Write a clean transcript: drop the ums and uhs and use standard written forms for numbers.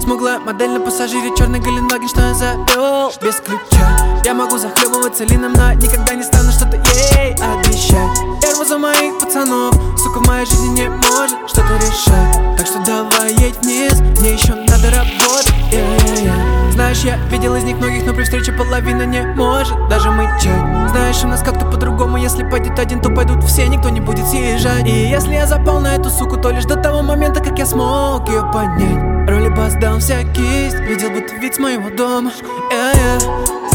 Смуглая модель на пассажире, черный Гелендваген, что я завел без ключа. Я могу захлебываться лином, но никогда не стану что-то ей обещать. Я рву за моих пацанов, сука, в моей жизни не может что-то решать. Так что давай едь вниз, мне еще надо работать, Знаешь, я видел из них многих, но при встрече половина не может даже мычать. Знаешь, у нас как-то по-другому, если пойдет один, то пойдут все, никто не будет съезжать. И если я запал на эту суку, то лишь до того момента, как я смог ее поднять. Роли бас дал вся кисть, видел будто вид с моего дома,